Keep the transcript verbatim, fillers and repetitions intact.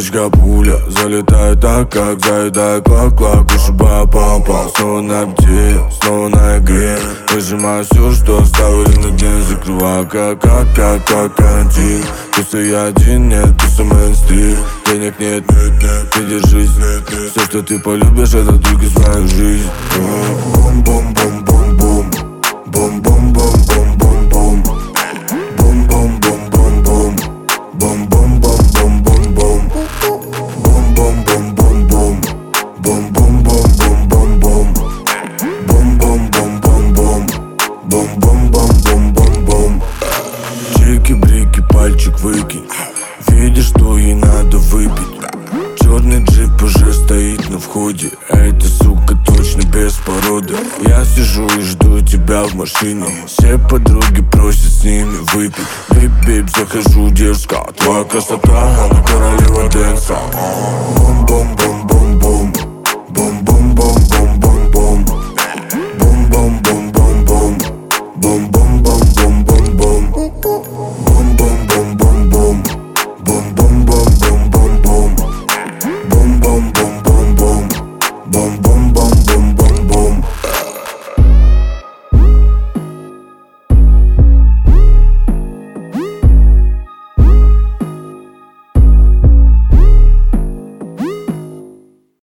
Девочка пуля, залетает так, как заедает клак-клак, вышибая пам-пам. Снова на бде, снова на игре. Выжимаю все, что оставили на дне. Закрываю как, как, как, как карантин. Просто я один, нет, просто мейнстрим. Денег нет, нет, нет, ты держись, нет, нет. Все, что ты полюбишь, это только свою жизнь. Бум-бум-бум-бум-бум. Бум-бум-бум-бум-бум-бум. Бум-бум-бум-бум-бум. Бум-бум-бум-бум-бум-бум. Бум-бум-бум-бум-бум. Бум-бум-бум-бум-бум-бум. Бум-бум-бум-бум-бум. Бум-бум-бум-бум-бум-бум. Чики-брики, пальчик выкинь. Видишь, что ей надо выпить. Черный джип уже стоит на входе, а эта сука точно без породы. Я сижу и жду тебя в машине. Все подруги просят с ними выпить. Бип-бип, захожу, дерзко. Твоя красота, она королева дэнса. Бум-бум-бум.